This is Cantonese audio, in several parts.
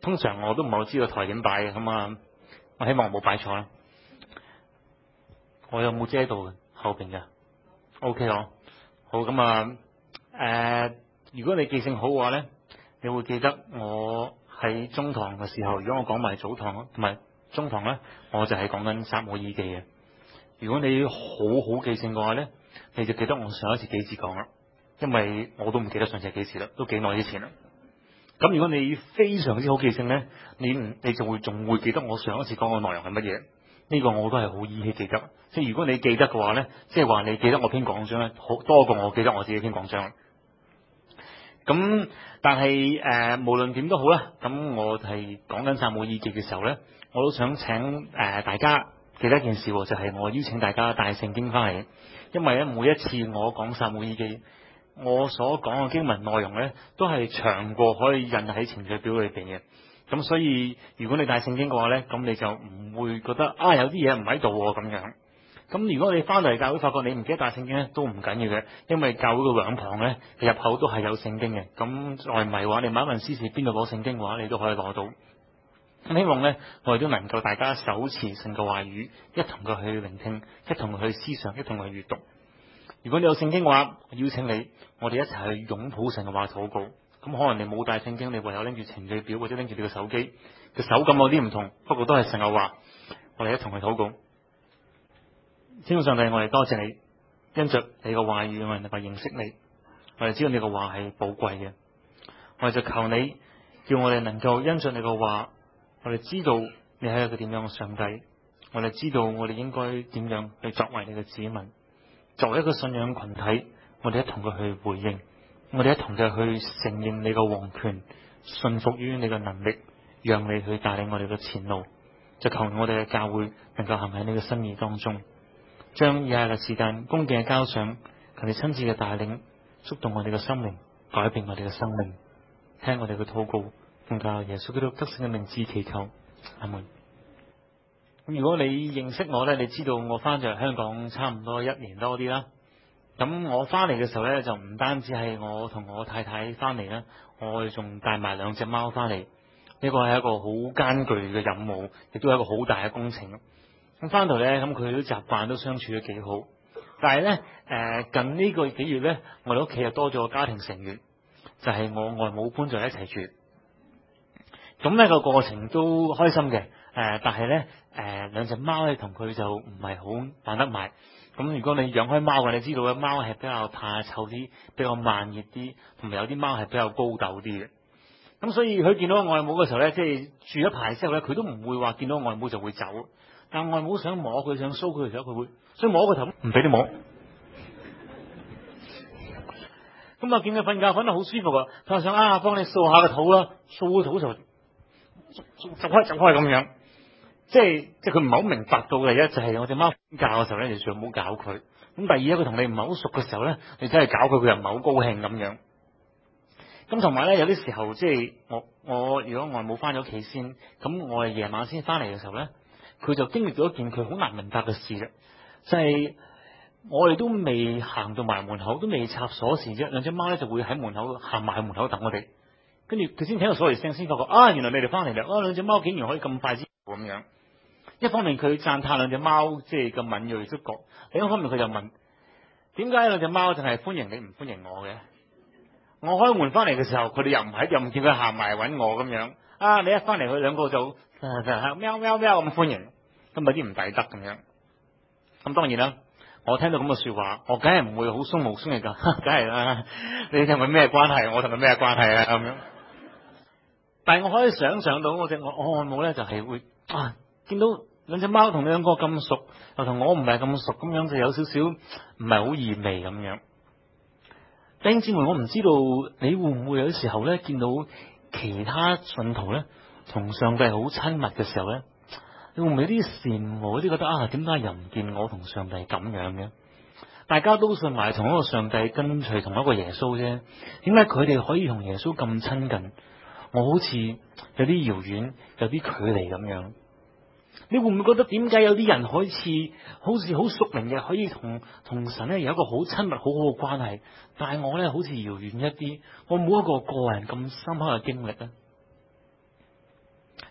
通常我都唔係好知個台點擺嘅，咁啊，我希望冇擺錯啦。我有冇遮到後邊嘅 ？OK 咯，好咁啊。如果你記性好嘅話咧，你會記得我喺中堂嘅時候，如果我講埋早堂同埋中堂咧，我就係講緊撒母耳記嘅。如果你好好記性嘅話咧，你就記得我上一次幾時講啦，因為我都唔記得上次係幾時啦，都幾耐之前啦。咁如果你非常之好記性咧，你就會仲會記得我上一次講嘅內容係乜嘢。呢個我都係好依稀記得。即係如果你記得嘅話咧，即係話你記得我篇講章咧，好多過我記得我自己篇講章。咁但係無論點都好啦，咁我係講緊撒母耳記嘅時候咧，我都想請大家記得一件事，就係我邀請大家帶聖經翻嚟，因為咧每一次我講撒母耳記，我所講嘅經文內容咧都係長過可以印喺程序表裏邊嘅。咁所以如果你帶聖經嘅話咧，咁你就唔會覺得有啲嘢唔喺度咁樣。咁如果你翻嚟教會發覺你唔記得帶聖經咧，都唔緊要嘅，因為教會嘅兩旁咧入口都係有聖經嘅。咁再唔係話你問一問司事邊度攞聖經嘅話，你都可以攞到。咁希望咧我哋都能夠大家手持神嘅話語，一同嘅去聆聽，一同去思想，一同去閱讀。如果你有聖經嘅話，我邀請你，我哋一齊去擁抱神嘅話禱告。咁可能你冇帶聖經，你唯有拎住程序表或者拎住你嘅手機，嘅手感有啲唔同，不過都係神嘅話。我哋一同去禱告。天父上帝，我哋多謝你，因着你嘅話語，我哋能夠認識你，我哋知道你嘅話係寶貴嘅。我哋就求你，叫我哋能夠因着你嘅話，我哋知道你係一個點樣嘅上帝，我哋知道我哋應該點樣去作為你嘅子民，作為一個信仰群體，我哋一同嘅去回應，我哋一同嘅去承認你嘅王權，信服於你嘅能力，讓你去帶領我哋嘅前路。就求我哋嘅教會能夠行喺你嘅心意當中，將以下嘅時間恭敬嘅交上，求你親自嘅帶領，觸動我哋嘅心靈，改變我哋嘅生命。聽我哋嘅禱告，奉靠耶穌基督得勝嘅名字祈求，阿門。咁如果你認識我咧，你知道我翻咗嚟香港差唔多1年多啲啦。咁我翻嚟嘅時候咧，就唔單止係我同我太太翻嚟啦，我哋仲帶埋2隻貓翻嚟。呢個係一個好艱巨嘅任務，亦都係一個好大嘅工程。咁翻到咧，咁佢都習慣，都相處得幾好。但係咧，近呢個幾月咧，我哋屋企又多咗個家庭成員，就係我外母搬咗一齊住。咁呢個過程都開心嘅，但係咧，2隻貓咧同佢就唔係好玩得埋。咁如果你養開貓嘅，你知道咧，貓係比較怕臭啲，比較慢熱啲，同埋有啲貓係比較高竇啲嘅。咁所以佢見到外母嘅時候咧，即係住一排之後咧，佢都唔會話見到外母就會走。但外母想摸佢，想騷佢嘅時候，佢會想摸個頭，唔俾你摸。咁啊，見佢瞓覺瞓得好舒服啊，佢想幫你掃下個肚啦，掃個肚就走開咁樣。即係佢唔係好明白到嘅一就係我隻貓瞓覺嘅時候咧，你最好唔好搞佢。咁第二咧，佢同你唔係好熟嘅時候咧，你真係搞佢，佢又唔係好高興咁樣。咁同埋咧，有啲時候即係我如果外母翻咗屋企先，咁我係夜晚先翻嚟嘅時候咧，佢就經歷咗一件佢好難明白嘅事嘅，就係我哋都未行到埋門口，都未插鎖匙啫，2隻貓咧就會喺門口行埋喺門口等我哋，跟住佢先聽到鎖匙聲，先發覺原來你哋翻嚟啦！2隻貓竟然可以咁快知咁樣。一方面佢讚嘆2隻貓即係咁敏銳觸覺，另一方面佢就問：點解2隻貓淨係歡迎你唔歡迎我嘅？我開門翻嚟嘅時候，佢哋又唔喺，又唔見佢行埋揾我咁樣。你一翻嚟，佢2個就喵喵喵咁歡迎，咁有啲唔抵得咁樣。咁當然啦，我聽到咁嘅說話，我梗係唔會好鬆毛鬆翼噶，梗係啦。你同佢咩關係？我同佢咩關係啊？咁樣。但係我可以想象到，我外母咧就係會見到2隻貓同2個咁熟，又同我唔係咁熟，咁樣就有少少唔係好意味咁樣。弟兄姊妹，我唔知道你會唔會有啲時候咧，見到其他信徒咧同上帝好親密嘅時候咧，你會唔會有啲羨慕，有啲覺得點解又唔見我同上帝咁樣嘅？大家都信埋同一個上帝，跟隨同一個耶穌啫，點解佢哋可以同耶穌咁親近？我好似有啲遙遠，有啲距離咁樣。你會唔會覺得點解有啲人好似好熟靈嘅，可以同神咧有一個好親密好好嘅關係，但係我咧好似遙遠一啲，我冇一個個人咁深刻嘅經歷咧。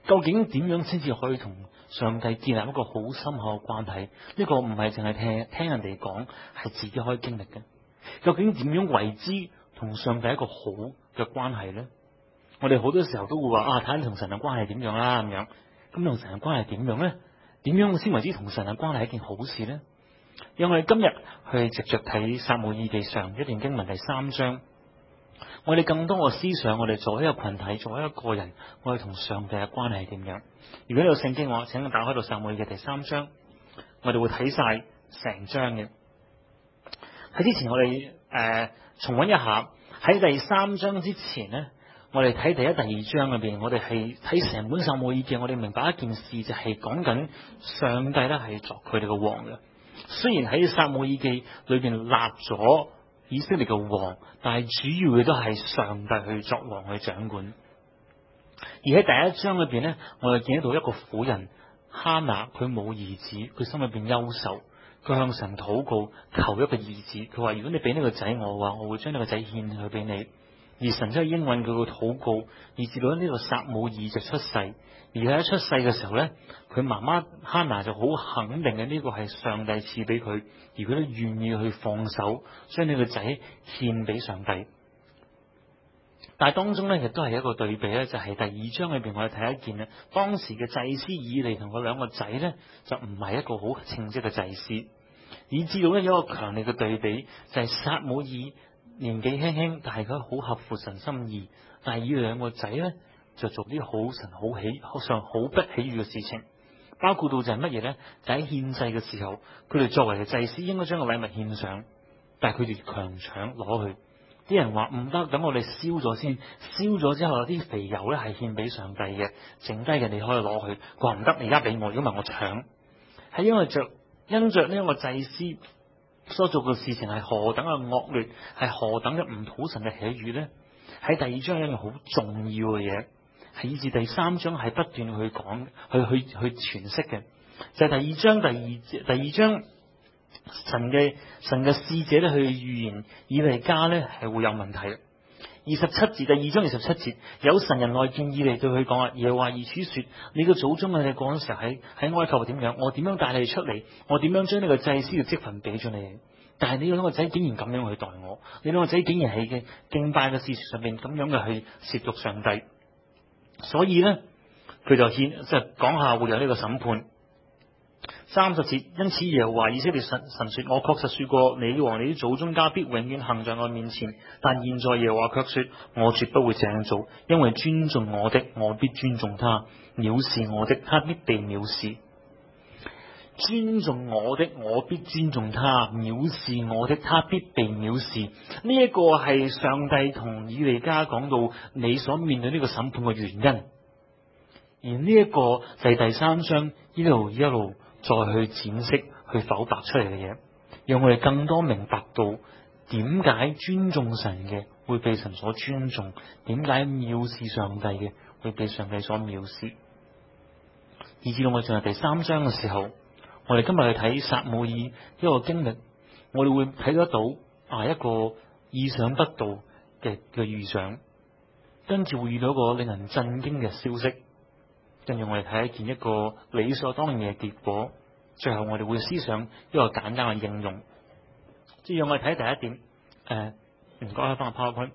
究竟點樣先至可以同上帝建立一個好深厚嘅關係？呢個唔係淨係聽人哋講，係自己可以經歷嘅。究竟點樣為之同上帝一個好嘅關係呢？我哋好多時候都會話睇你同神嘅關係點樣啦咁樣。咁同神嘅關係點樣呢？點樣先為之同神嘅關係係一件好事呢？讓我哋今日去直着睇撒母耳記上一段經文第3章。我哋更多嘅思想，我哋作為一個群體，作為一個人，我哋同上帝嘅關係係點樣？如果你有聖經嘅話，請你打開到撒母耳記第3章，我哋會睇晒成章嘅。喺之前我哋重溫一下喺第3章之前呢，我哋睇第1、第2章裏邊，我哋係睇成本撒母耳記，我哋明白一件事，就係講緊上帝咧係作佢哋嘅王嘅。雖然喺撒母耳記裏邊立咗以色列嘅王，但係主要嘅都係上帝去作王去掌管。而喺第1章裏邊呢，我哋見到一個婦人哈拿，佢冇兒子，佢心裏邊憂愁，佢向神禱告求一個兒子。佢話：如果你俾呢個仔我嘅話，我會將呢個仔獻去俾你。而神真係應允佢嘅禱告，以至到呢個撒母耳就出世。而喺一出世嘅時候呢，佢媽媽哈拿就好肯定嘅呢個係上帝賜俾佢，而佢都願意去放手將呢個仔獻俾上帝。但係當中呢，亦都係一個對比呢，就係第2章裏邊我哋睇一件呢，當時嘅祭司以利同佢兩個仔呢，就唔係一個好稱職嘅祭司，以至到呢有一個強烈嘅對比，就係撒母耳年紀輕輕，但係佢好合乎神心意，但係以利兩個仔呢，就做啲好神好不喜悅嘅事情，包括到就係乜嘢呢？就喺獻祭嘅時候，佢哋作為嘅祭司應該將個禮物獻上，但係佢哋強搶攞去。啲人話唔得，等我哋燒咗先，燒咗之後有啲肥油咧係獻俾上帝嘅，剩低嘅你可以攞去。佢話唔得，你而家俾我，如果唔係我搶。係因着呢一個祭司所做嘅事情係何等嘅惡劣，係何等嘅唔討神嘅喜悅呢？喺第2章有一樣好重要嘅嘢，係以至第3章係不斷去講，去詮釋嘅，就係第二章神嘅使者咧去預言以利家咧係會有問題。第2章27節，有神人來見以利，對佢講啊，耶和華如此說：你嘅祖宗啊，你嗰陣時喺埃及係點樣？我點樣帶你出嚟？我點樣將呢個祭司嘅職分俾咗你？但係你兩個仔竟然咁樣去待我，你兩個仔竟然喺嘅敬拜嘅事上面咁樣嘅去褻瀆上帝。所以咧，佢就講下會有呢個審判。30節，因此耶和華以色列神說：我確實說過，你和你啲祖宗家必永遠行在我面前。但現在耶和華卻說：我絕不會這樣做，因為尊重我的，我必尊重他；藐視我的，他必被藐視。尊重我的，我必尊重他；藐視我的，他必被藐視。呢一個係上帝同以利家講到你所面對呢個審判嘅原因。而呢一個就係第3章一路再去展釋、去剖白出嚟嘅嘢，讓我哋更多明白到點解尊重神嘅會被神所尊重，點解藐視上帝嘅會被上帝所藐視。以至到我哋進入第3章嘅時候，我哋今日去睇撒母耳一個經歷，我哋會睇得到一個意想不到嘅預想，跟住會遇到一個令人震驚嘅消息。跟住我哋睇一個理所當然嘅結果，最後我哋會思想一個簡單嘅應用。即係讓我哋睇第一點，唔該開翻個 PowerPoint。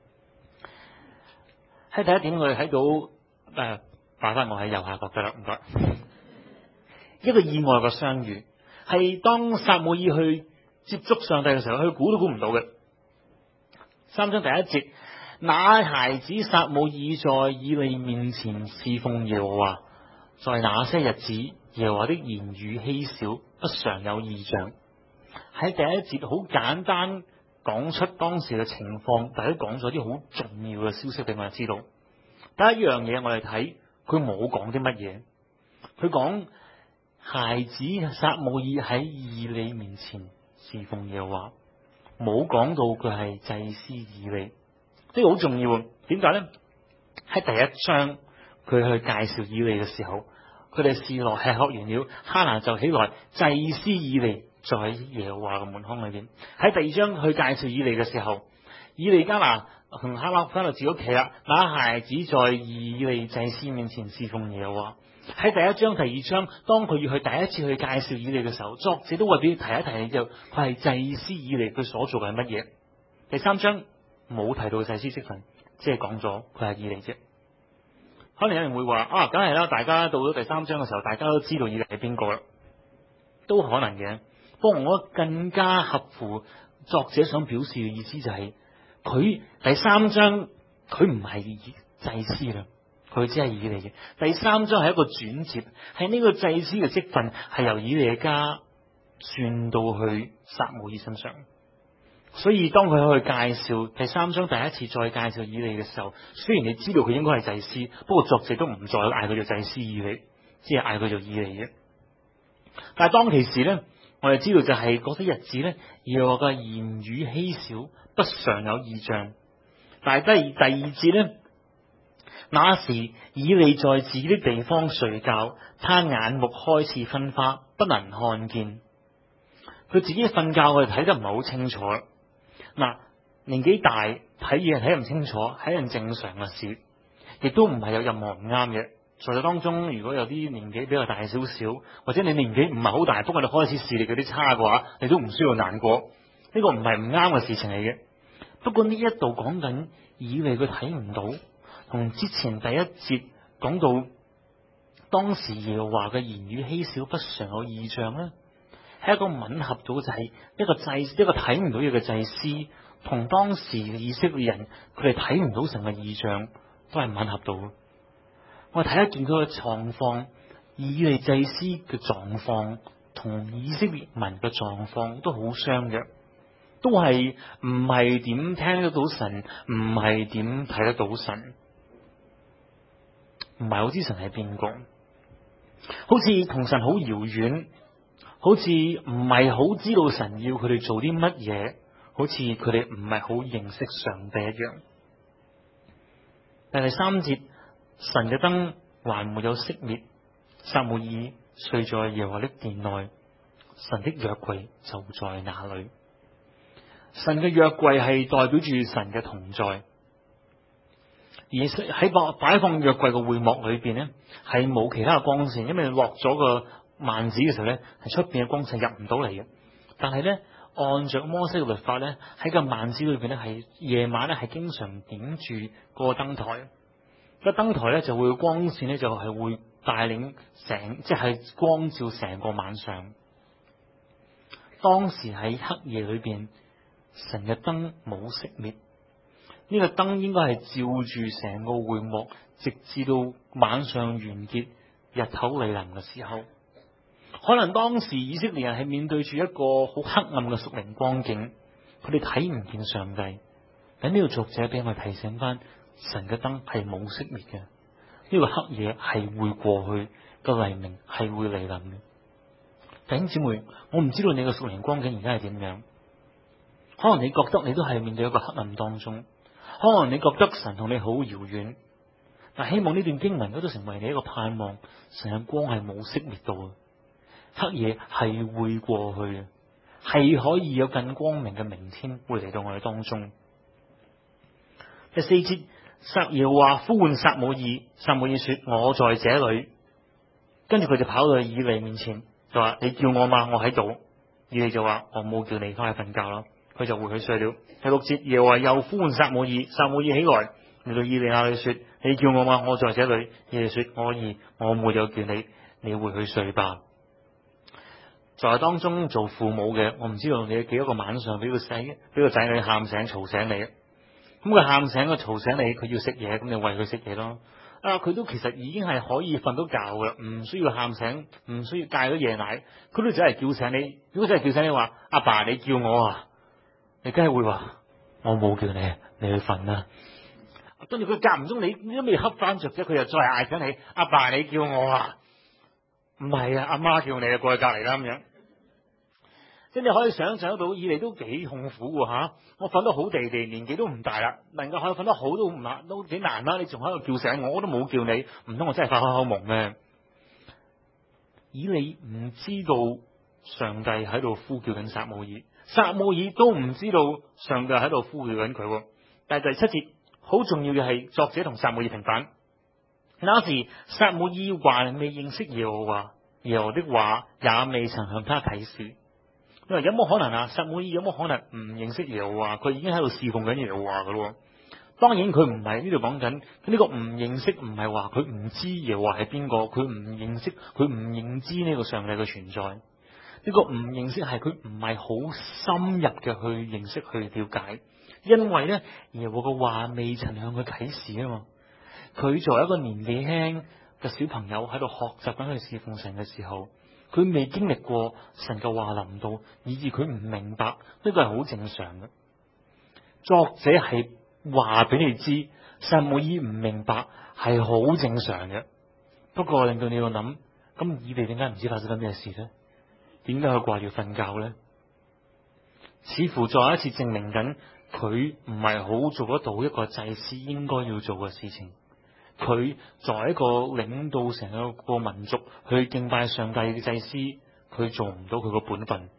喺第一點我哋睇到擺翻我喺右下角得啦，唔該。一個意外嘅相遇，係當撒母耳去接觸上帝嘅時候，佢估都估唔到嘅。3章第1節。那孩子撒母耳在以利面前侍奉耶和華，在那些日子，耶和華的言語稀少，不常有異象。喺第1節好簡單講出當時嘅情況，但係都講咗啲好重要嘅消息俾我哋知道。第一樣嘢我哋睇，佢冇講啲乜嘢，佢講孩子撒母耳喺以利面前侍奉耶和華，冇講到佢係祭司以利。呢個好重要，點解呢？喺第1章佢去介紹以利嘅時候，佢哋示羅吃喝完了，哈拿就起來，祭司以利在耶和華嘅門框裏邊。喺第2章去介紹以利嘅時候，以利加拿同哈巴谷翻到自己屋企啦。那孩子在以利祭司面前侍奉耶和華。喺第一章、第二章，當佢要去第一次去介紹以利嘅時候，作者都會俾你提一提你就，佢係祭司以利，佢所做嘅係乜嘢？第三章冇提到祭司職分，即係講咗佢係以利啫。可能有人會話啊，梗係啦，大家到咗第三章嘅時候，大家都知道以利係邊個啦，都可能嘅。不過我覺得更加合乎作者想表示嘅意思就係，佢第三章佢唔係祭司啦，佢只係以利嘅。第三章係一個轉折，係呢個祭司嘅職分係由以利嘅家算到去撒母耳身上。所以當佢去介紹第三章第一次再介紹以利嘅時候，雖然你知道佢應該係祭司，不過作者都唔再嗌佢做祭司以利，只係嗌佢做以利啫。但係當其時咧，我哋知道就係嗰啲日子咧，耶和華嘅言語稀少，不常有異象。但係第二節咧，那時以利在自己的地方睡覺，他眼目開始昏花，不能看見。佢自己瞓覺，我哋睇得唔係好清楚。嗱，年紀大睇嘢睇唔清楚係一樣正常嘅事，亦都唔係有任何唔啱嘅。在座當中，如果有啲年紀比較大少少，或者你年紀唔係好大，不過你開始視力嗰啲差嘅話，你都唔需要難過。呢個唔係唔啱嘅事情嚟嘅。不過呢一度講緊以利佢睇唔到，同之前第一節講到當時耶和華嘅言語稀少，不常有異象咧，係一個吻合到，就係一個睇唔到嘢嘅祭司，同當時嘅以色列人佢哋睇唔到神嘅異象，都係吻合到。我睇一見佢嘅狀況，以利祭司嘅狀況同以色列民嘅狀況都好相若，都係唔係點聽得到神，唔係點睇得到神，唔係好知神係邊個，好似同神好遙遠，好似唔係好知道神要佢哋做啲乜嘢，好似佢哋唔係好認識上帝一樣。第三節，神嘅燈還沒有熄滅，撒母耳睡在耶和華的殿內，神的約櫃就在那裏。神嘅約櫃係代表住神嘅同在，而喺擺放約櫃嘅會幕裏邊呢，係冇其他嘅光線，因為落咗個幔子嘅時候呢，係出邊嘅光線入唔到嚟嘅。但係呢，按着摩西嘅律法呢，喺個幔子裏邊呢，係夜晚呢，係經常點住個燈台，個燈台呢，就會光線呢，就係會帶領即係光照成個晚上。當時喺黑夜裏邊，神嘅燈冇熄滅，呢個燈應該係照住成個會幕，直至到晚上完結，日頭嚟臨嘅時候。可能當時以色列人係面對住一個好黑暗嘅屬靈光景，佢哋睇唔見上帝。喺呢個作者俾我提醒翻，神嘅燈係冇熄滅嘅，呢個黑夜係會過去，個黎明係會嚟臨嘅。弟兄姊妹，我唔知道你嘅屬靈光景而家係點樣，可能你覺得你都係面對一個黑暗當中，可能你覺得神同你好遙遠，但希望呢段經文都成為你一個盼望，神嘅光係冇熄滅到嘅。黑夜係會過去嘅，係可以有更光明嘅明天會嚟到我哋當中。第四節，耶和華呼喚撒母耳，撒母耳說：我在這裏。跟住佢就跑到以利面前，就話：你叫我嘛，我喺度。以利就話：我冇叫你，翻去瞓覺啦。佢就回去睡了。第六節，耶和華又呼喚撒母耳，撒母耳起來，嚟到以利那裏說：你叫我嘛，我在這裏。以利說：我沒有叫你，你回去睡吧。在當中做父母嘅，我唔知道你幾多個晚上俾個仔女喊醒嘈醒你。咁佢喊醒佢嘈醒你，佢要食嘢，咁你餵佢食嘢咯。佢都其實已經係可以瞓到覺嘅，唔需要喊醒，唔需要戒咗夜奶，佢都只係叫醒你。如果真係叫醒你話：阿爸，你叫我啊，你梗係會話：我冇叫你，你去瞓啦。跟住佢間唔中你都未瞌翻着啫，佢又再嗌醒你：阿爸，你叫我啊，唔係啊，阿媽叫你啊，過去隔籬啦咁樣。即係你可以想象得到，以利都幾痛苦嘅吓。我瞓得好地地，年紀都唔大啦，能夠可以瞓得好都幾難啦。你仲喺度叫醒我，我都冇叫你，唔通我真係發開口夢咩？以利唔知道上帝喺度呼叫緊撒母耳，撒母耳都唔知道上帝喺度呼叫緊佢。 但係第7節好重要嘅係作者同撒母耳平反。那時撒母耳還未認識耶和華，耶和華的話也未曾向他啟示。因為有冇可能啊？撒母耳有冇可能唔認識耶和華？佢已經喺度侍奉緊耶和華噶咯。當然佢唔係呢度講緊呢個唔認識，唔係話佢唔知耶和華係邊個，佢唔認識，佢唔認知呢個上帝嘅存在。呢個唔認識係佢唔係好深入嘅去認識去了解，因為呢耶和華嘅話未曾向佢啟示啊嘛。佢作為一個年紀輕嘅小朋友喺度學習緊去侍奉神嘅時候，佢未經歷過神嘅話臨到，以致佢唔明白，呢個係好正常嘅。作者係話俾你知，撒母耳唔明白係好正常嘅。不過令到你要諗，咁以利點解唔知發生緊咩事呢？點解佢掛住瞓覺呢？似乎再一次證明緊佢唔係好做得到一個祭司應該要做嘅事情。佢作為一個領導成個民族去敬拜上帝嘅祭司，佢做唔到佢個本分。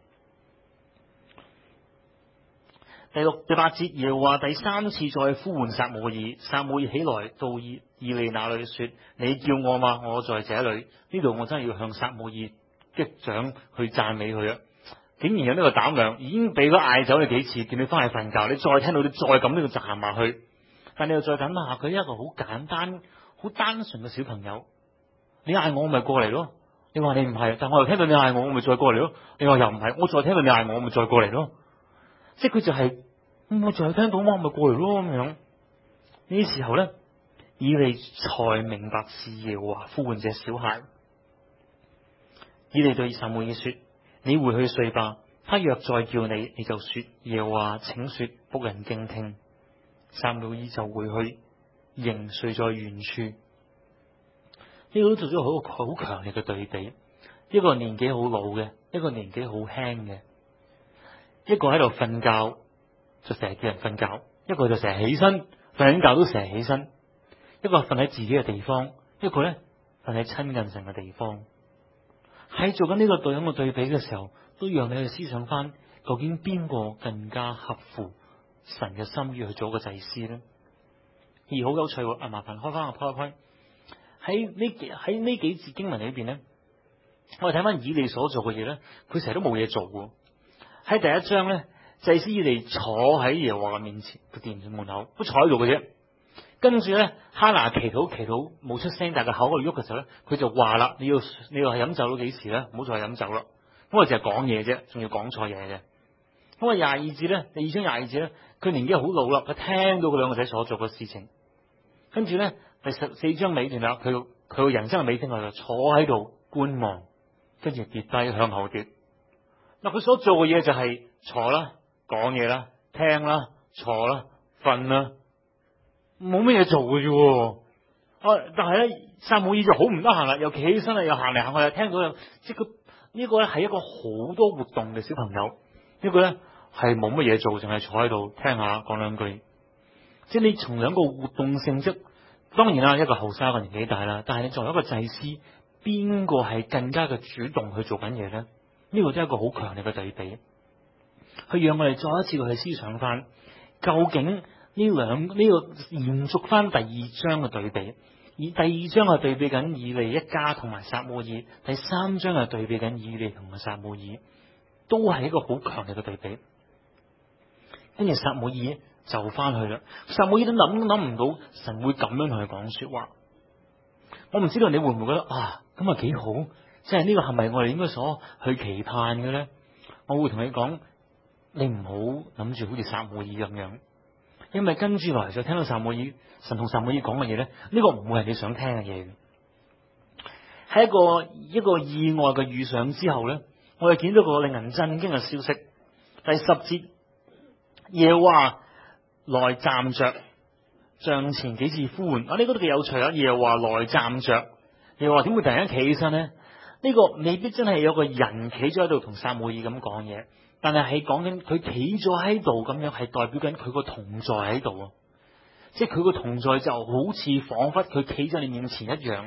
第6、第8節，耶和華第3次再呼喚撒母耳，撒母耳起來到以利那裏說：你叫我嗎？我在這裏。呢度我真係要向撒母耳擊掌去讚美佢啊！竟然有呢個膽量，已經俾佢嗌走你幾次，叫你翻去瞓覺，你再聽到你再咁呢個行埋去。但你又再諗下，佢一個好簡單、好單純嘅小朋友，你嗌我咪過嚟咯。你話你唔係，但我又聽到你嗌我咪再過嚟咯。你話又唔係，我再聽到你嗌我咪再過嚟咯。即係佢就係，我就係聽到我咪過嚟咯咁樣。呢時候咧，以利才明白是耶和華呼喚這小孩。以利對撒母耳說：你回去睡吧。他若再叫你，你就說耶和華請說，僕人敬聽。撒母耳就回去，仍睡在原處。呢個都做咗好強烈嘅對比，一個年紀好老嘅，一個年紀好輕嘅，一個喺度瞓覺就成日叫人瞓覺，一個就成日起身瞓緊覺都成日起身，一個瞓喺自己嘅地方，一個咧瞓喺親近神嘅地方。喺做緊呢個對咁嘅對比嘅時候，都讓你去思想翻，究竟邊個更加合乎神嘅心意去做個祭司咧？而好有趣喎，麻煩開翻個 PowerPoint。喺呢幾節經文裏邊咧，我哋睇翻以利所做嘅嘢咧，佢成日都冇嘢做嘅。喺第1章咧，祭司以利坐喺耶和華嘅面前個殿門口，都坐喺度嘅啫。跟住咧，哈拿祈禱冇出聲，但係個口喺度喐嘅時候咧，佢就話啦：你話飲酒到幾時咧？唔好再飲酒啦。咁我淨係講嘢啫，仲要講錯嘢嘅。咁啊22節咧，第2章22節咧，佢年紀好老啦，佢聽到佢兩個仔所做嘅事情。跟住咧，第14章尾段啦，佢個人生嘅尾聲就坐喺度觀望，跟住跌低向後跌。嗱，佢所做嘅嘢就係坐啦、講嘢啦、聽啦、坐啦、瞓啦，冇乜嘢做嘅啫。但係咧，撒母耳就好唔得閒啦，又企起身啦，又行嚟行去，又聽到即係佢呢個咧係一個好多活動嘅小朋友，呢個咧係冇乜嘢做，淨係坐喺度聽下講兩句。即係你從兩個活動性質，當然啦，一個後生，一個年紀大啦。但係你作為一個祭司，邊個係更加嘅主動去做緊嘢咧？呢個真係一個好強烈嘅對比，去讓我哋再一次去思想翻，究竟呢個延續翻第2章嘅對比，而第2章係對比緊以利一家同埋撒母耳，第3章係對比緊以利同埋撒母耳，都係一個好強烈嘅對比。跟住撒母耳就翻去啦，撒母耳都諗唔到神會咁樣同佢講說話。我唔知道你會唔會覺得咁啊幾好，即係呢個係咪我哋應該所去期盼嘅咧？我會同你講，你唔好諗住好似撒母耳咁樣，因為跟住落嚟就聽到神同撒母耳講嘅嘢咧，呢個唔會係你想聽嘅嘢。喺一個意外嘅遇上之後咧，我哋見到個令人震驚嘅消息。第10節，耶和華來站着，像前幾次呼喚。呢個都幾有趣啊！耶和華來站着，耶和華點會突然間企起身呢？呢個未必真係有個人企咗喺度同撒母耳咁講嘢，但係講緊佢企咗喺度咁樣，係代表緊佢個同在喺度啊！即係佢個同在就好似仿佛佢企咗你面前一樣。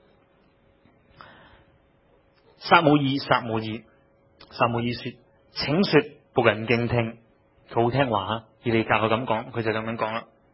撒母耳說：請說，僕人敬聽。佢好聽話，以利教佢咁講，佢就咁樣講啦。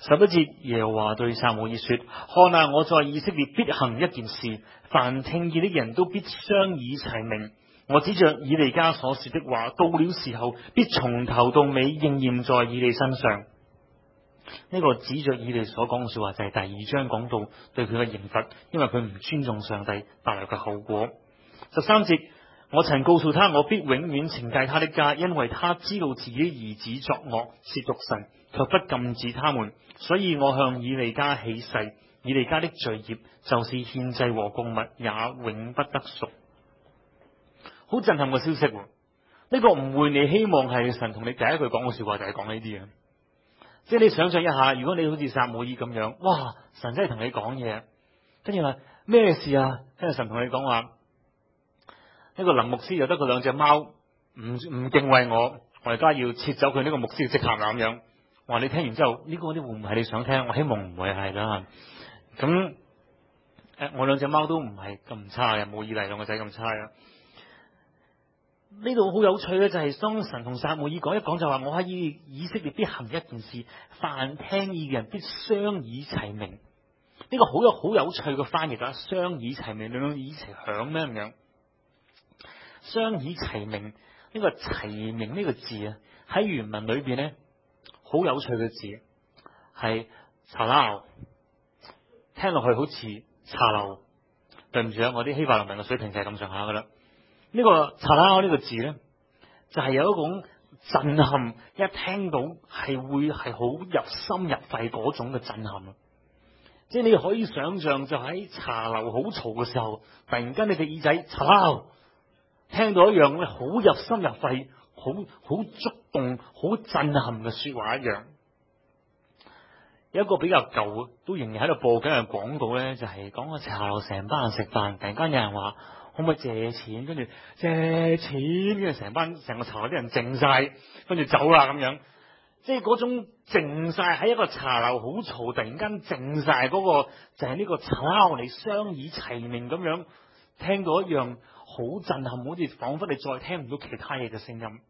11節，耶和華對撒母耳說：看啊，我在以色列必行一件事，凡聽見的人都必相以齊名。我指着以利家所說的話，到了時候必從頭到尾應驗在以利身上。呢個指着以利所講嘅說話就係第2章講到對佢嘅刑罰，因為佢唔尊重上帝帶來嘅後果。13節，我曾告訴他，我必永遠懲戒他的家，因為他知道自己兒子作惡褻瀆神，卻不禁止他們。所以我向以利家起誓，以利家的罪孽就是獻祭和供物也永不得贖。好震撼嘅消息，呢個唔會你希望係神同你第一句講嘅說話就係講呢啲嘅。即係你想象一下，如果你好似撒母耳咁樣，哇，神真係同你講嘢，跟住話咩事啊？跟住神同你講話，呢個林牧師又得佢2隻貓，唔敬畏我而家要撤走佢呢個牧師嘅職銜咁樣。話你聽完之後，呢個啲會唔會係你想聽？我希望唔會係啦。咁我2隻貓都唔係咁差嘅，冇以利2個仔咁差嘅。呢度好有趣咧，就係當神同撒母耳講一講就話，我喺以色列必行一件事，凡聽義嘅人必相以齊名。呢個好有趣嘅翻譯啊！相以齊名，兩以齊響咩咁樣？相以齊名，呢個齊名呢個字啊，喺原文裏邊咧好有趣嘅字，係查撈，聽落去好似茶樓。對唔住啊，我啲希伯來文嘅水平就係咁上下噶啦。呢個查撈呢個字咧，就係有一種震撼，一聽到係會係好入心入肺嗰種嘅震撼啊！即係你可以想象，就喺茶樓好嘈嘅時候，突然間你隻耳仔查撈，聽到一樣咧好入心入肺、好觸動、好震撼嘅說話一樣。有一個比較舊都仍然喺度播緊嘅廣告咧，就係講個茶樓成班人食飯，突然間有人話可唔可以借錢，跟住借錢，跟住成個茶樓啲人靜晒，跟住走啦咁樣。即係嗰種靜晒喺一個茶樓好嘈，突然間靜晒嗰個就係呢個茶樓嚟相以齊名咁樣，聽到一樣好震撼，好似仿佛你再聽唔到其他嘢嘅聲音。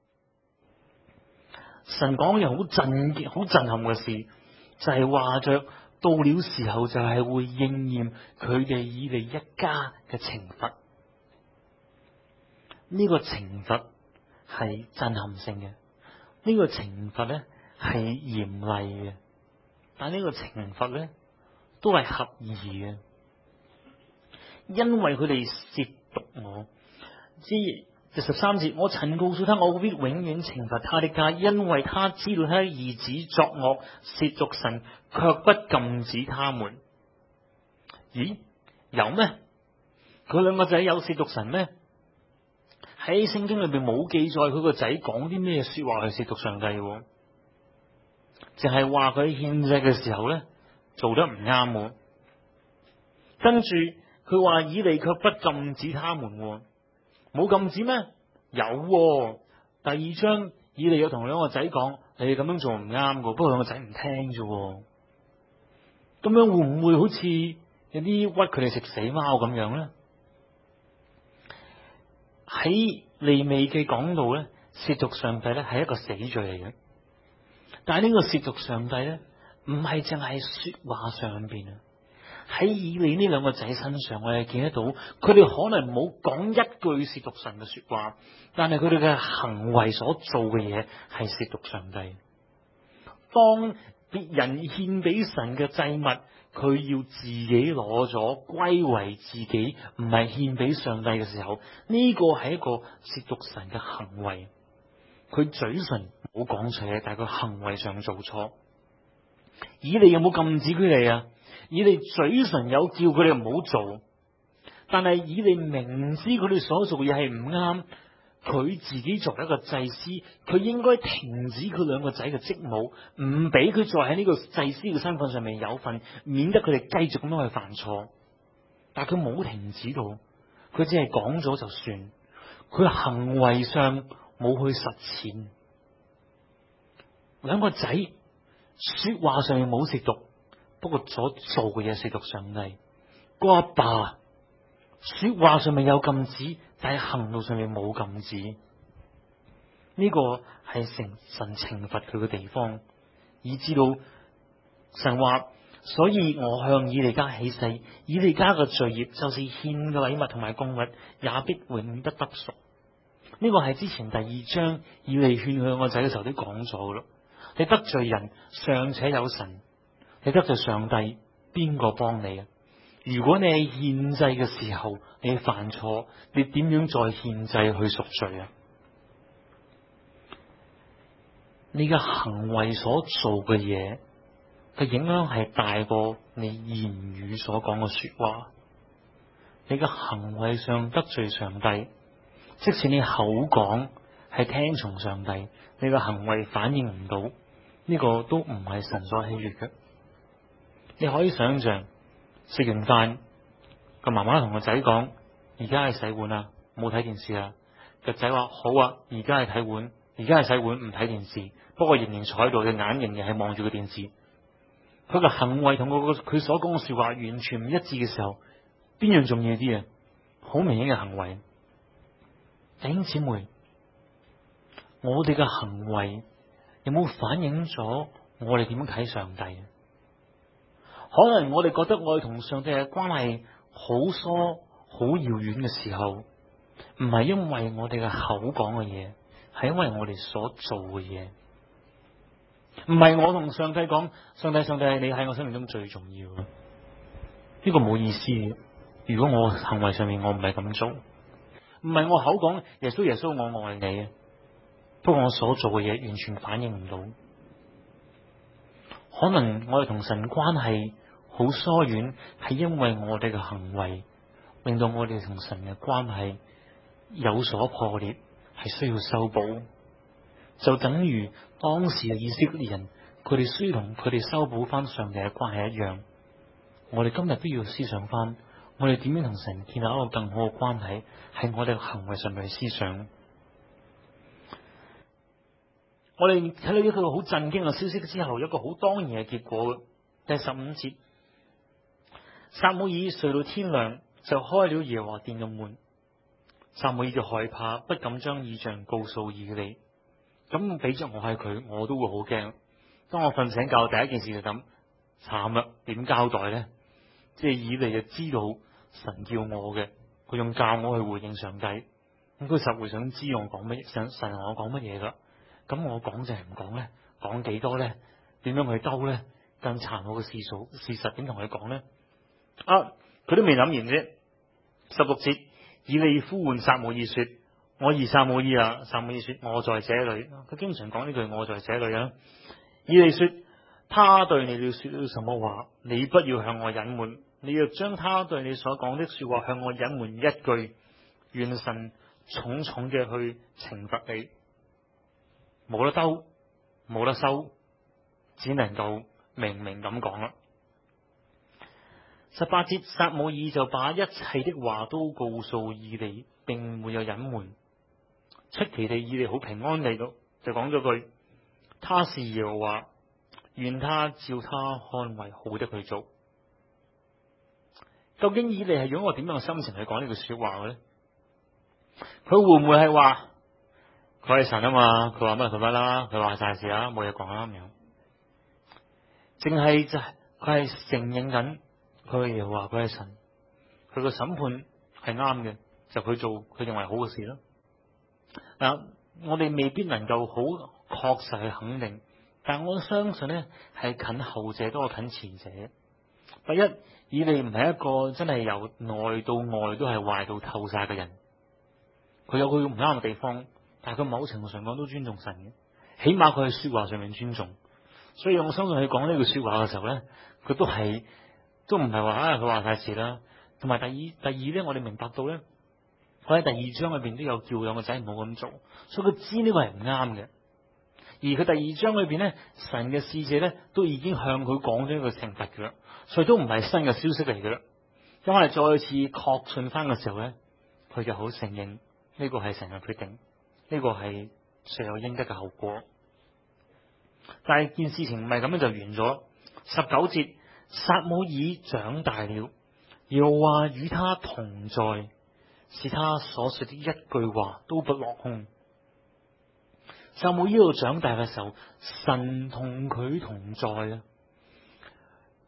神講嘅好震撼嘅事，就係話着到了時候就係會應驗佢哋以利一家嘅懲罰。呢個懲罰係震撼性嘅，呢個懲罰咧係嚴厲嘅，但呢個懲罰咧都係合宜嘅，因為佢哋褻瀆我。第13節，我曾告訴他，我必永遠懲罰他的家，因為他知道他的兒子作惡褻瀆神，卻不禁止他們。咦，有咩？佢2個仔有褻瀆神咩？喺聖經裏邊冇記載佢個仔講啲咩說話去褻瀆上帝，淨係話佢獻祭嘅時候咧做得唔啱。跟住佢話以利卻不禁止他們，冇禁止咩？有。第2章以利有同2個仔講，你哋咁樣做唔啱噶，不過2個仔唔聽啫。咁樣會唔會好似有啲屈佢哋食死貓咁樣咧？喺利未記講到咧，褻瀆上帝咧係一個死罪嚟嘅。但係呢個褻瀆上帝咧，唔係淨係說話上邊啊。喺以利呢2個仔身上，我哋見得到，佢哋可能冇講一句褻瀆神嘅說話，但係佢哋嘅行為所做嘅嘢係褻瀆上帝。當別人獻俾神嘅祭物，佢要自己攞咗歸為自己，唔係獻俾上帝嘅時候，呢個係一個褻瀆神嘅行為。佢嘴唇冇講錯嘢，但係佢行為上做錯。以利有冇禁止佢哋啊？以利嘴唇有叫佢哋唔好做，但係以利明知佢哋所做嘅嘢係唔啱，佢自己作為一個祭司，佢應該停止佢2個仔嘅職務，唔俾佢再喺呢個祭司嘅身份上面有份，免得佢哋繼續咁樣去犯錯。但係佢冇停止到，佢只係講咗就算，佢行為上冇去實踐。2個仔說話上面冇褻瀆，不過所做嘅嘢褻瀆上帝。個阿爸說話上面有禁止，但係行動上面冇禁止。呢個係神懲罰佢嘅地方，以至到神話，所以我向以利家起誓，以利家嘅罪孽就是獻嘅禮物同埋供物，也必永不得贖。呢個係之前第2章以利勸佢個仔嘅時候都講咗咯。你得罪人尚且有神，你得罪上帝，邊個幫你啊？如果你係獻祭嘅時候你犯錯，你點樣再獻祭去贖罪啊？你嘅行為所做嘅嘢嘅影響係大過你言語所講嘅說話。你嘅行為上得罪上帝，即使你口講係聽從上帝，你嘅行為反應唔到，呢個都唔係神所喜悅嘅。你可以想象，食完飯個媽媽同個仔講，而家係洗碗啊，冇睇電視啊。個仔話好啊，而家係睇碗，而家係洗碗，唔睇電視。不過仍然坐喺度，嘅眼仍然係望住個電視。佢嘅行為同佢所講嘅說話完全唔一致嘅時候，邊樣重要啲啊？好明顯嘅行為。弟兄姊妹，我哋嘅行為有冇反映咗我哋點樣睇上帝？可能我哋覺得我哋同上帝嘅關係好疏、好遙遠嘅時候，唔係因為我哋嘅口講嘅嘢，係因為我哋所做嘅嘢。唔係我同上帝講，上帝，你喺我生命中最重要。呢個冇意思。如果我行為上面我唔係咁做，唔係我口講耶穌我愛你，不過我所做嘅嘢完全反映唔到。可能我哋同神關係好疏遠，係因為我哋嘅行為令到我哋同神嘅關係有所破裂，係需要修補。就等於當時嘅以色列人，佢哋需要同佢哋修補翻上帝嘅關係一樣。我哋今日都要思想翻，我哋點樣同神建立一個更好嘅關係，係我哋嘅行為上面嘅思想。我哋睇到呢個好震驚嘅消息之後，有一個好當然嘅結果。第15節，撒母耳睡到天亮，就開了耶和華殿嘅門。撒母耳就害怕，不敢將異象告訴以利。咁俾着我係佢，我都會好驚。當我瞓醒覺，第一件事就咁慘啦，點交代呢？即係以利就知道神叫我嘅，佢仲教我去回應上帝。咁佢實會想知我講乜嘢，神同我講乜嘢噶？咁我講就係唔講呢？講幾多呢？點樣去兜呢？更殘酷嘅事實點同佢講呢？佢都未諗完啫。16節，以利呼喚撒母耳說：我兒撒母耳啊！撒母耳說：我在這裏。佢經常講呢句我在這裏啊。以利說：他對你說了什麼話？你不要向我隱瞞，你若將他對你所講的說話向我隱瞞一句，願神重重嘅去懲罰你。冇得兜，冇得收，只能夠明明咁講啦。18節，撒母耳就把一切的話都告訴以利，並沒有隱瞞。出奇地，以利好平安地就講咗句：他是耶和華，願他照他看為好的去做。究竟以利係用一個點樣嘅心情去講呢句說話嘅咧？佢會唔會係話佢係神啊嘛？佢話乜佢乜啦？佢話晒事啦，冇嘢講啦咁樣。淨係就係佢係承認緊佢耶和華，佢係神，佢個審判係啱嘅，就佢做佢認為好嘅事咯。嗱，我哋未必能夠好確實去肯定，但我相信呢係近後者多過近前者。第一，以利唔係一個真係由內到外都係壞到透晒嘅人，佢有佢唔啱嘅地方，但係佢某程度上講都尊重神嘅，起碼佢喺說話上面尊重。所以我相信佢講呢句說話嘅時候呢，佢都唔係話佢話晒事啦。同埋第二呢，我哋明白到呢，佢喺第2章裏邊都有叫兩個仔唔好咁做，所以佢知呢個係唔啱嘅。而佢第2章裏邊呢，神嘅使者呢都已經向佢講咗一個懲罰噶啦，所以都唔係新嘅消息嚟噶啦。當我哋再次確信翻嘅時候呢，佢就好承認呢個係神嘅決定，呢個係罪有應得嘅後果。但係件事情唔係咁樣就完咗。19節，撒母耳長大了，耶和華與他同在，是他所說的一句話都不落空。撒母耳呢度長大嘅時候，神同佢同在啊！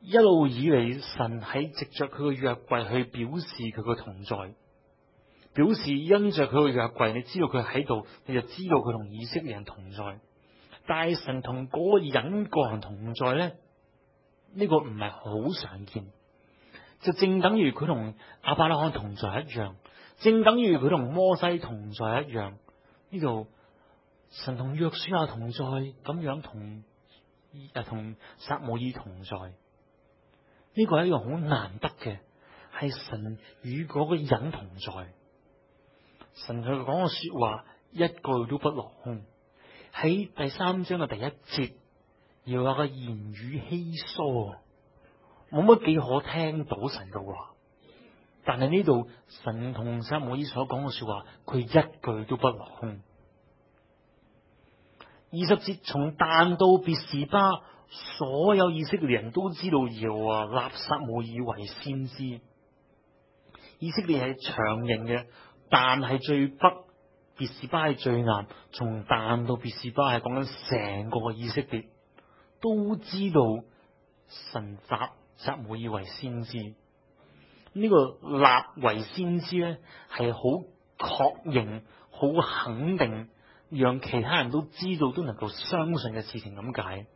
一路以嚟，神喺藉着佢個約櫃去表示佢個同在，表示因着佢個約櫃，你知道佢喺度，你就知道佢同以色列人同在。但係神同嗰個人個人同在咧，呢個唔係好常見，就正等於佢同亞伯拉罕同在一樣，正等於佢同摩西同在一樣。呢度神同約書亞同在，咁樣同撒母耳同在。呢個係一樣好難得嘅，係神與嗰個人同在。神佢講嘅說話一句都不落空。喺第3章嘅第1節，要有個言語稀疏，冇乜幾可聽到神嘅話。但係呢度神同撒母耳所講嘅說話，佢一句都不落空。20節，從但到別是巴，所有以色列人都知道耶和華立撒母耳為先知。以色列係長形嘅，但係最北，別是巴係最南。從但到別是巴係講緊成個以色列都知道神立撒母耳為先知。呢個立為先知咧，係好確認、好肯定，讓其他人都知道、都能夠相信嘅事情咁解。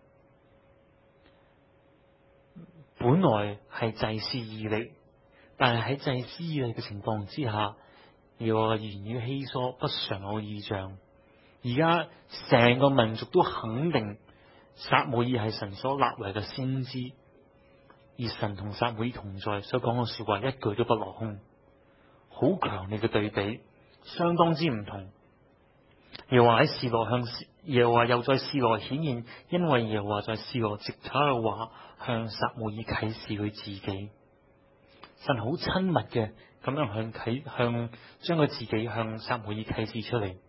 本來係祭司以利，但係喺祭司以利嘅情況之下，要話言語稀疏，不常有異象。而家成個民族都肯定撒母耳係神所立為嘅先知，而神同撒母耳同在所講嘅說話一句都不落空，好強烈嘅對比，相當之唔同。耶和華喺示羅耶和華又在示羅顯現，因為耶和華在示羅藉他嘅話向撒母耳啟示佢自己。神好親密嘅咁樣向將佢自己向撒母耳啟示出嚟。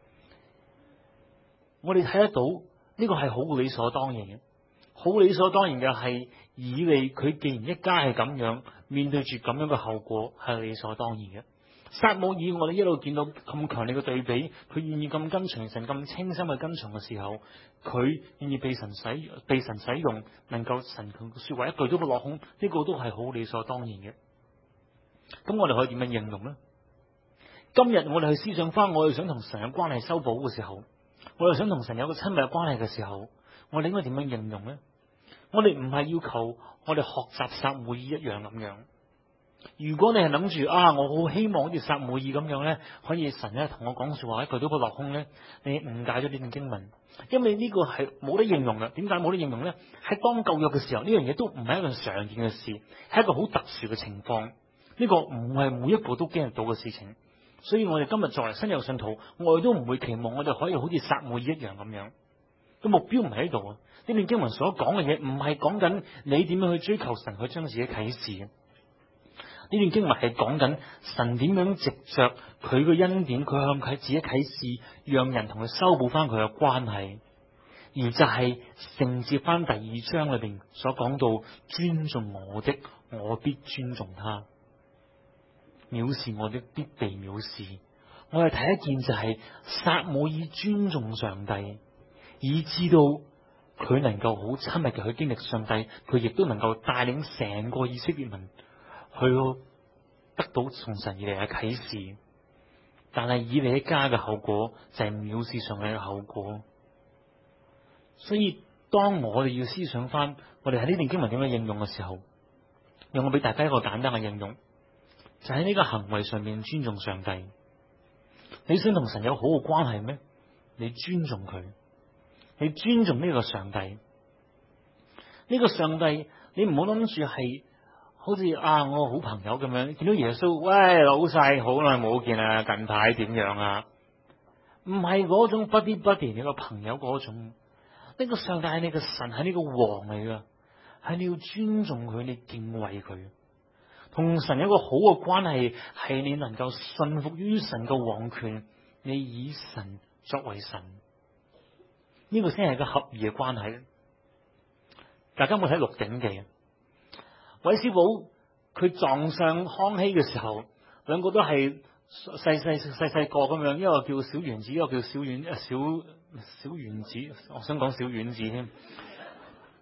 我哋睇得到呢個係好理所當然嘅，好理所當然嘅係以利佢既然一家係咁樣，面對住咁樣嘅後果係理所當然嘅。撒母耳我哋一路見到咁強烈嘅對比，佢願意咁跟隨神，咁清心嘅跟從嘅時候，佢願意被神使用，能夠神嘅說話一句都不落空，呢個都係好理所當然嘅。咁我哋可以點樣應用呢？今日我哋去思想翻，我哋想同神嘅關係修補嘅時候，我哋想同神有個親密嘅關係嘅時候，我哋應該點樣應用呢？我哋唔係要求我哋學習撒母耳一樣咁樣。如果你係諗住我好希望好似撒母耳咁樣咧，可以神咧同我講說話一句都不落空咧，你誤解咗呢段經文，因為呢個係冇得應用嘅。點解冇得應用咧？喺當舊約嘅時候，呢樣嘢都唔係一個常見嘅事，係一個好特殊嘅情況。呢個唔係每一個都經歷到嘅事情，所以我哋今日作為新約信徒，我哋都唔會期望我哋可以好似撒母耳一樣咁樣。個目標唔喺度啊！呢段經文所講嘅嘢唔係講緊你點樣去追求神去將自己啟示。呢段經文係講緊神點樣藉着佢嘅恩典，佢向佢自己啟示，讓人同佢修補翻佢嘅關係，而就係承接翻第2章裏邊所講到尊重我的，我必尊重他；藐視我的，必被藐視。我哋睇一件就係撒母耳尊重上帝，以至到佢能夠好親密嘅去經歷上帝，佢亦都能夠帶領成個以色列民去得到從神而嚟嘅啟示。但係以利一家嘅後果就係藐視上帝嘅後果。所以當我哋要思想翻我哋喺呢段經文點樣應用嘅時候，讓我俾大家一個簡單嘅應用，就喺呢個行為上面尊重上帝。你想同神有好嘅關係咩？你尊重佢，你尊重呢個上帝。呢個上帝你唔好諗住係好似我好朋友咁樣，見到耶穌，喂，老細好耐冇見啊，近排點樣啊？唔係嗰種不啲不啲你個朋友嗰種。呢個上帝係你個神，係你個王嚟噶，係你要尊重佢，你敬畏佢。同神有一個好嘅關係，係你能夠信服於神嘅王權，你以神作為神，呢個先係個合宜嘅關係。大家有冇睇《鹿鼎記》啊？韋小寶佢撞上康熙嘅時候，兩個都係細個咁樣，一個叫小丸子，一個叫小丸子，我想講小丸子添。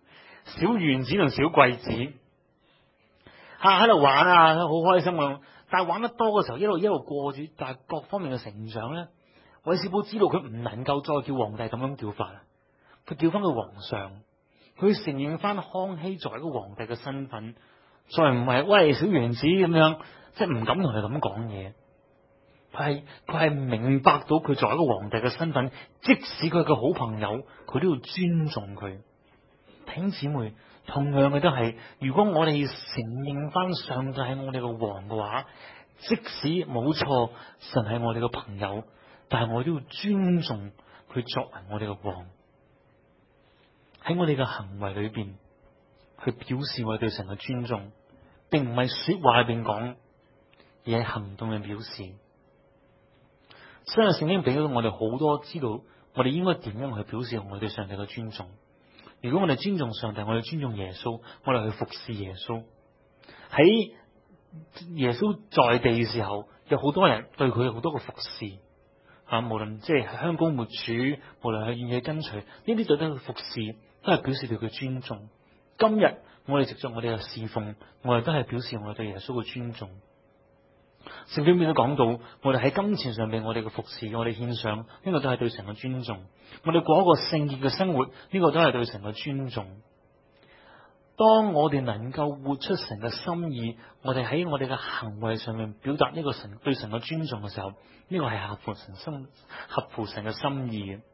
小丸子同小桂子，喺度玩啊，好開心啊！但係玩得多嘅時候，一路過住，但係各方面嘅成長咧，韋小寶知道佢唔能夠再叫皇帝咁樣叫法啦，佢叫翻佢皇上，佢承認翻康熙作為一個皇帝嘅身份，再唔係喂小丸子咁樣，即係唔敢同佢咁講嘢。佢係明白到佢作為一個皇帝嘅身份，即使佢係個好朋友，佢都要尊重佢。弟兄姊妹，同樣嘅都係，如果我哋承認翻上帝係我哋嘅王嘅話，即使冇錯，神係我哋嘅朋友，但係我都要尊重佢作為我哋嘅王。喺我哋嘅行為裏邊，去表示我哋對神嘅尊重，並唔係說話裏邊講，而係行動嘅表示。所以聖經俾到我哋好多知道，我哋應該點樣去表示我哋對上帝嘅尊重。如果我哋尊重上帝，我哋尊重耶穌，我哋去服侍耶穌。喺耶穌在地嘅時候，有好多人對佢有好多嘅服侍啊，無論即係香膏抹主，無論係願意跟隨，呢啲對佢服侍都係表示對佢尊重。今日我哋藉着我哋嘅侍奉，我哋都係表示我哋對耶穌嘅尊重。聖經裏面都講到，我哋喺金錢上邊，我哋嘅服侍，我哋獻上，呢個都係對神嘅尊重。我哋過一個聖潔嘅生活，呢個都係對神嘅尊重。當我哋能夠活出神嘅心意，我哋喺我哋嘅行為上面表達呢個神對神嘅尊重嘅時候，呢個係合乎神嘅心意嘅。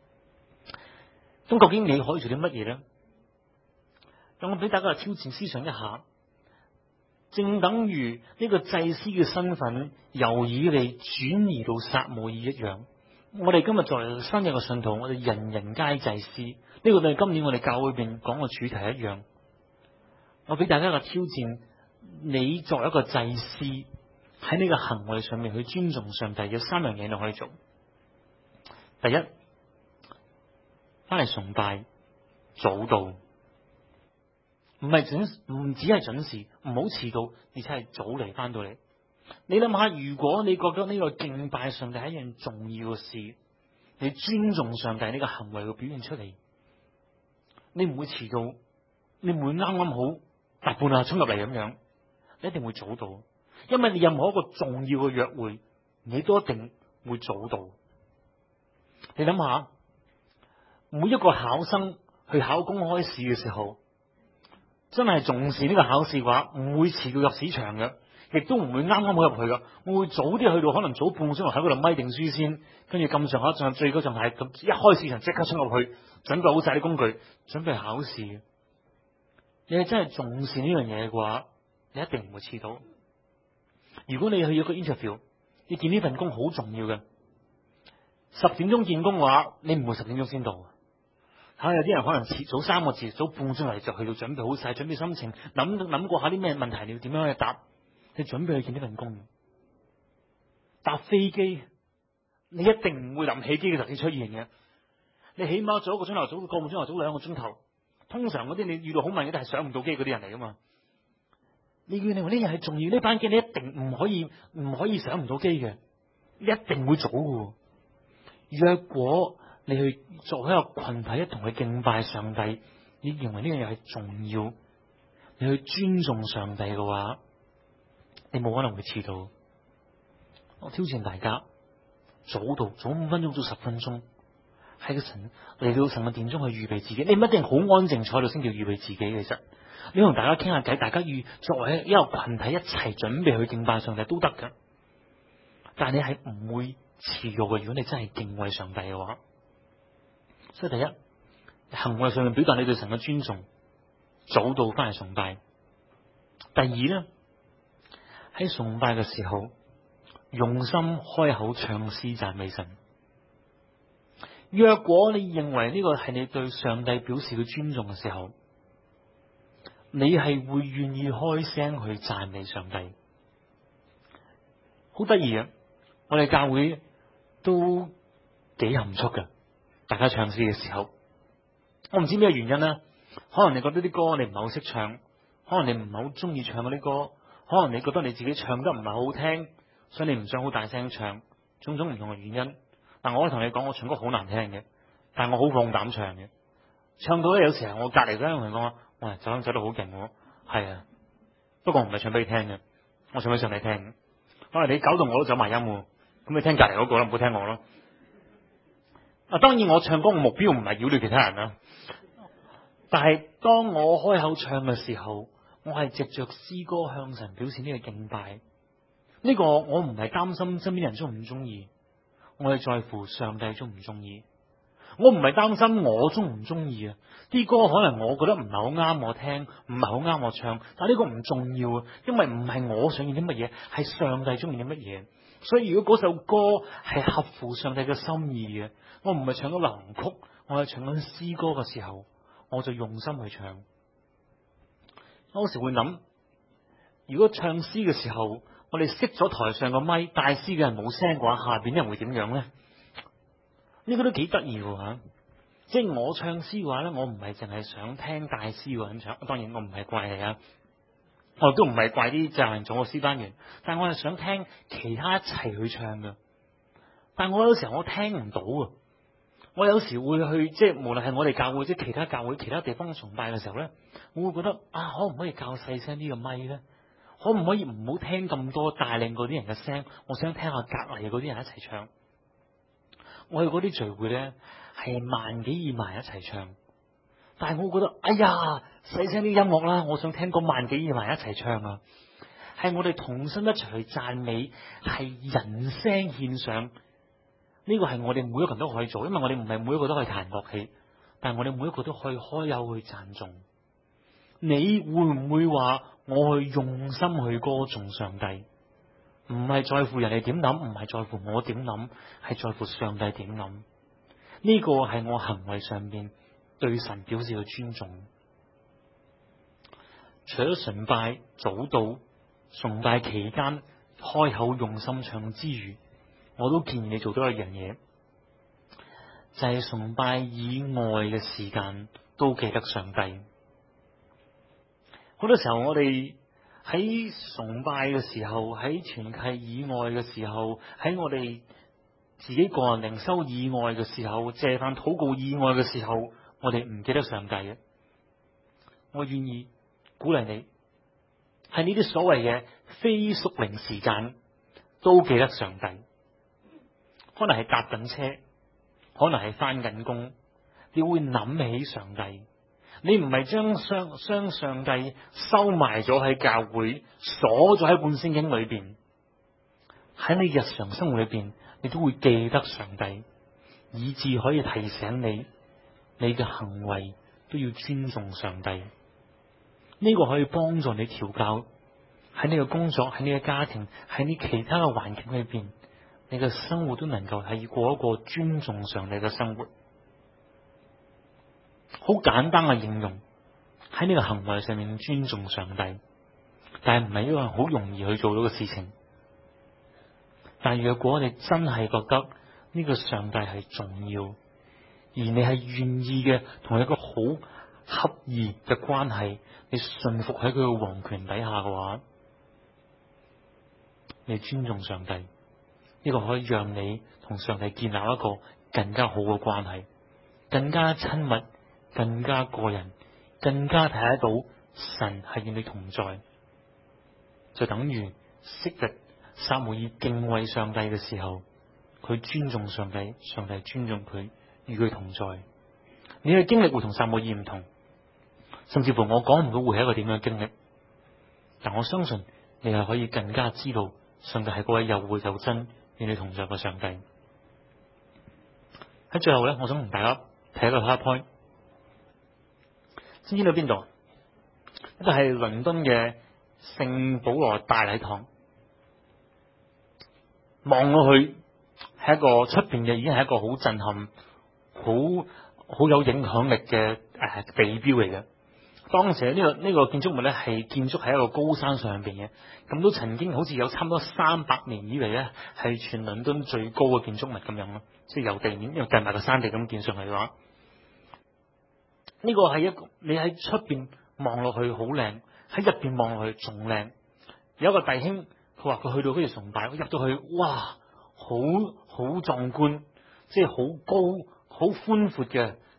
咁究竟你可以做啲乜嘢咧？咁我俾大家挑戰思想一下。正等於呢個祭司嘅身份由以利轉移到撒母耳一樣，我哋今日作為新約嘅信徒，我哋人人皆祭司，呢個都係今年我哋教會裏邊講嘅主題一樣。我俾大家一個挑戰，你作為一個祭司喺呢個行為上面去尊重上帝，有3樣嘢你可以做。第一，翻嚟崇拜早到。唔只係準時，唔好遲到，而且係早嚟翻到嚟。你諗下，如果你覺得呢個敬拜上帝係一樣重要嘅事，你尊重上帝呢個行為會表現出嚟，你唔會遲到，你唔會啱啱好大半啊衝入嚟咁樣，你一定會早到，因為你任何一個重要嘅約會，你都一定會早到。你諗下，每一個考生去考公開試嘅時候，真係重視呢個考試嘅話，唔會遲到入試場嘅，亦都唔會啱啱好入去噶。我會早啲去到，可能早半個鐘頭喺嗰度咪定書先，跟住咁上下，仲有最高仲係咁一開試場即刻衝入去，準備好晒啲工具，準備考試。你係真係重視呢樣嘢嘅話，你一定唔會遲到。如果你去一個 interview， 你見呢份工好重要嘅，10點鐘見工嘅話，你唔會10點鐘先到。有啲人可能早3個字，早半個鐘嚟就去到準備好晒，準備心情，諗過下啲咩問題你要點樣去答，你準備去見呢份工。搭飛機，你一定唔會臨起機嘅時候先出現嘅，你起碼早1個鐘頭，早個半鐘頭，早2個鐘頭。通常嗰啲你遇到好慢嘅都係上唔到機嗰啲人嚟噶嘛。你認為呢樣係重要，呢班機你一定唔可以上唔到機嘅，你一定會早嘅。若果你去作為一個群體一同去敬拜上帝，你認為呢樣嘢係重要，你去尊重上帝嘅話，你冇可能會遲到。我挑戰大家早到，早5分鐘，早10分鐘，喺個神嚟到神嘅殿中去預備自己。你唔一定好安靜坐喺度先叫預備自己，其實你同大家傾下偈，大家作為一個群體一齊準備去敬拜上帝都得噶。但係你係唔會遲到嘅，如果你真係敬畏上帝嘅話。所以第一，行為上面表達你對神嘅尊重，早到翻嚟崇拜。第二咧，喺崇拜嘅時候，用心開口唱詩讚美神。若果你認為呢個係你對上帝表示嘅尊重嘅時候，你係會願意開聲去讚美上帝。好得意啊！我哋教會都幾含蓄嘅。大家唱詩嘅時候，我唔知咩原因啦。可能你覺得啲歌你唔係好識唱，可能你唔係好中意唱嗰啲歌，可能你覺得你自己唱得唔係好聽，所以你唔想好大聲唱，種種唔同嘅原因。但我可以同你講，我唱歌好難聽嘅，但係我好放膽唱嘅。 唱到咧有時候我隔離嗰個人講，喂，走音走得好勁喎，係啊，不過唔係唱俾你聽嘅，我唱俾上帝聽。可能你搞到我都走埋音喎，咁你聽隔離嗰個啦，唔好聽我咯。當然我唱歌嘅目標唔係擾亂其他人啦，但係當我開口唱嘅時候，我係藉着詩歌向神表示呢個敬拜。呢個我唔係擔心身邊人中唔中意，我係在乎上帝中唔中意。我唔係擔心我中唔中意啊，啲歌可能我覺得唔係好啱我聽，唔係好啱我唱，但係呢個唔重要啊，因為唔係我想要啲乜嘢，係上帝中意啲乜嘢。所以如果嗰首歌係合乎上帝嘅心意嘅，我唔係唱緊流行曲，我係唱緊詩歌嘅時候，我就用心去唱。我有時會諗，如果唱詩嘅時候，我哋熄咗台上個咪，帶詩嘅人冇聲嘅話，下邊啲人會點樣呢？呢個都幾得意嘅吓，即係我唱詩嘅話咧，我唔係淨係想聽帶詩嘅人唱，當然我唔係怪你啊，我都唔係怪啲就係做個詩班員，但係我係想聽其他一齊去唱嘅。但係我有時候我聽唔到啊，我有時會去即係無論係我哋教會即係其他教會其他地方崇拜嘅時候咧，我會覺得啊，可唔可以較細聲啲個咪咧？可唔可以唔好聽咁多帶領嗰啲人嘅聲？我想聽下隔籬嗰啲人一齊唱。我去嗰啲聚會咧，係萬幾二萬一齊唱，但係我覺得，哎呀，細聲啲音樂啦，我想聽嗰萬幾二萬一齊唱啊！係我哋同心一齊去讚美，係人聲獻上。呢個係我哋每一個人都可以做，因為我哋唔係每一個都可以彈樂器，但係我哋每一個都可以開口去讚頌。你會唔會話我去用心去歌頌上帝？唔係在乎人哋點諗，唔係在乎我點諗，係在乎上帝點諗。呢個係我行為上面對神表示嘅尊重。除咗崇拜早到、崇拜期間開口用心唱之餘，我都建議你做多一樣嘢，就係崇拜以外嘅時間都記得上帝。好多時候我哋喺崇拜嘅時候，喺團契以外嘅時候，喺我哋自己個人靈修以外嘅時候，謝飯禱告以外嘅時候，我哋唔記得上帝嘅。我願意鼓勵你，喺呢啲所謂嘅非屬靈時間都記得上帝。可能係搭緊車，可能係返緊工，你會諗起上帝。你唔係將上帝收埋咗喺教會，鎖咗喺本聖經裏邊。喺你日常生活裏邊，你都會記得上帝，以致可以提醒你，你嘅行為都要尊重上帝。呢個可以幫助你調教喺你嘅工作、喺你嘅家庭、喺你其他嘅環境裏邊，你嘅生活都能夠係過一個尊重上帝嘅生活。好簡單嘅應用，喺呢個行為上面尊重上帝，但係唔係一個好容易去做到嘅事情。但若果你真係覺得呢個上帝係重要，而你係願意嘅同一個好合意嘅關係，你順服喺佢嘅皇權底下嘅話，你尊重上帝，呢個可以讓你同上帝建立一個更加好嘅關係，更加親密，更加個人，更加睇得到神係與你同在。就等於昔日撒母耳敬畏上帝嘅時候，佢尊重上帝，上帝尊重佢，與佢同在。你嘅經歷會同撒母耳唔同，甚至乎我講唔到會係一個點樣嘅經歷，但我相信你係可以更加知道上帝係嗰位又活又真與你同在嘅上帝。喺最後咧，我想同大家睇一個 PowerPoint，知唔知道邊度？呢個係倫敦嘅聖保羅大禮堂，望落去係一個出邊嘅，已經係一個好震撼、好有影響力嘅地標嚟嘅。當時呢個建築物咧係建築喺一個高山上邊嘅，咁都曾經好似有差唔多300年以嚟咧係全倫敦最高嘅建築物咁樣咯，即係由地面因為計埋個山地咁建上去嘅話，呢個係一個你喺出邊望落去好靚，喺入邊望落去仲靚。有一個弟兄佢話佢去到嗰度崇拜，佢入到去，哇，好壯觀，即係好高、好寬闊嘅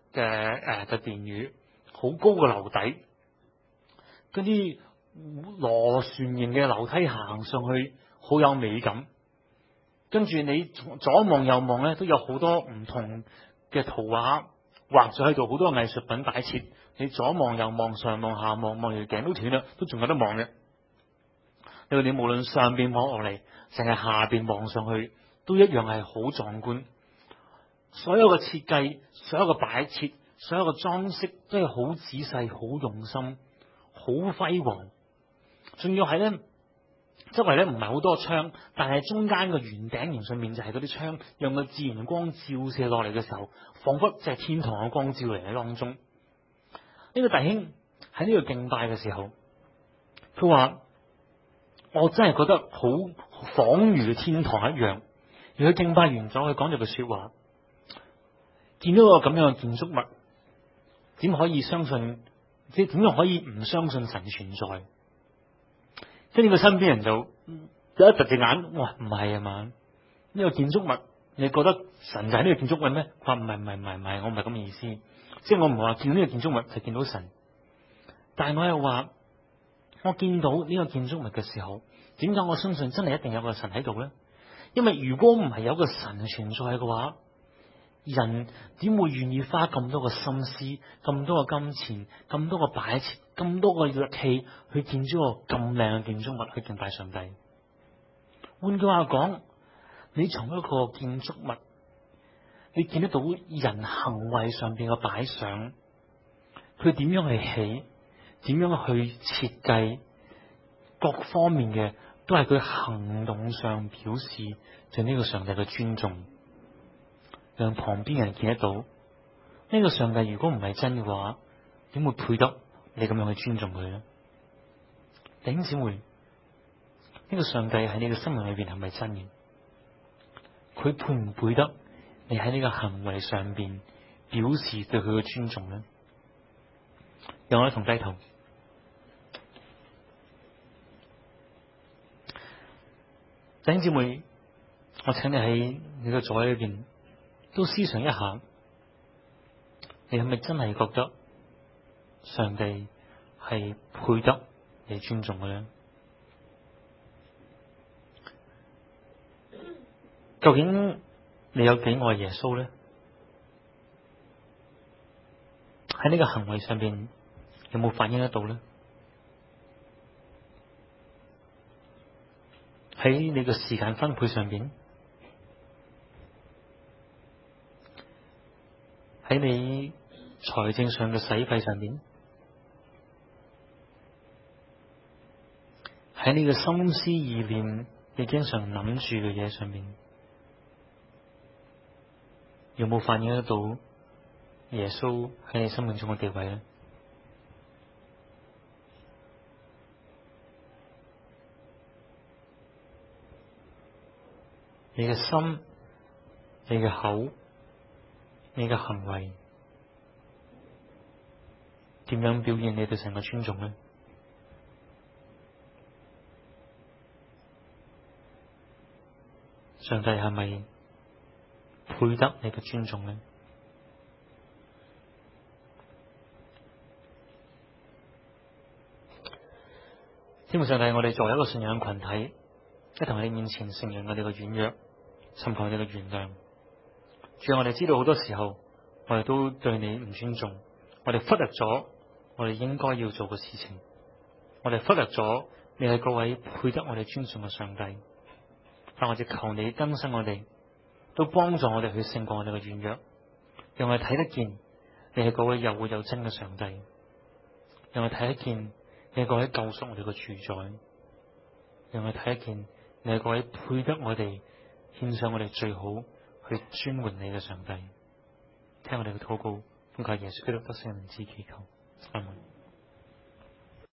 嘅殿宇，好高嘅樓底，嗰啲螺旋形嘅樓梯行上去，好有美感。跟住你左望右望咧，都有好多唔同嘅圖畫畫咗喺度，好多藝術品擺設。你左望右望，上望下望，望條頸都斷啦，都仲有得望嘅。你無論上邊望落嚟，成日下邊望上去，都一樣係好壯觀。所有嘅設計，所有嘅擺設，所有嘅裝飾，都係好仔細、好用心、好輝煌。仲要係咧，周圍咧唔係好多窗，但係中間個圓頂形上面就係嗰啲窗，用個自然光照射落嚟嘅時候，仿佛就係天堂嘅光照嚟喺當中。呢個弟兄喺呢個敬拜嘅時候，佢話：我真係覺得好恍如天堂一樣。而佢敬拜完咗，佢講咗句說話：見到個咁樣嘅建築物，點可以相信？即係點樣可以唔相信神存在？跟住佢身邊人就一突隻眼，哇！唔係啊嘛？呢個建築物，你覺得神就喺呢個建築物咩？佢話唔係，我唔係咁嘅意思。即係我唔係話見到呢個建築物就見到神，但係我又話，我見到呢個建築物嘅時候，點解我相信真係一定有個神喺度咧？因為如果唔係有個神存在嘅話，人點會願意花咁多嘅心思、咁多嘅金錢、咁多嘅擺設、咁多嘅力氣去建築個咁靚嘅建築物去敬拜上帝？換句話講，你從一個建築物，你見得到人行為上邊嘅擺上，佢點樣去起，點樣去設計，各方面嘅都係佢行動上表示對呢個上帝嘅尊重，讓旁邊人見得到呢個上帝如果唔係真嘅話，點會配得你咁樣去尊重佢呢？弟兄姊妹，呢個上帝喺你嘅生命裏邊係咪真嘅？佢配唔配得你喺呢個行為上邊表示對佢嘅尊重呢？讓我一同低頭。弟兄姊妹，我請你喺你嘅座位裏邊都思想一下，你係咪真係覺得上帝係配得你尊重嘅咧？究竟你有幾愛耶穌咧？喺呢個行為上邊有冇反映得到咧？喺你嘅時間分配上邊，喺你財政上嘅使費上邊，喺你嘅心思意念，你經常諗住嘅嘢上面，有冇反映得到耶穌喺你生命中嘅地位咧？你嘅心、你嘅口、你嘅行為，點樣表現你對神嘅尊重咧？上帝係咪配得你嘅尊重咧？天父上帝，我哋作為一個信仰群體，一同喺你面前承認我哋嘅軟弱，尋求你嘅原諒。主啊，我哋知道好多時候，我哋都對你唔尊重，我哋忽略咗我哋應該要做嘅事情，我哋忽略咗你係嗰位配得我哋尊重嘅上帝。但我哋求你更新我哋，都幫助我哋去勝過我哋嘅軟弱，讓我哋睇得見你係嗰位又活又真嘅上帝，讓我哋睇得見你係嗰位救贖我哋嘅主宰，讓我哋睇得見你係嗰位配得我哋獻上我哋最好去尊榮你嘅上帝。聽我哋嘅禱告，奉靠耶穌基督得勝名之祈求，阿門。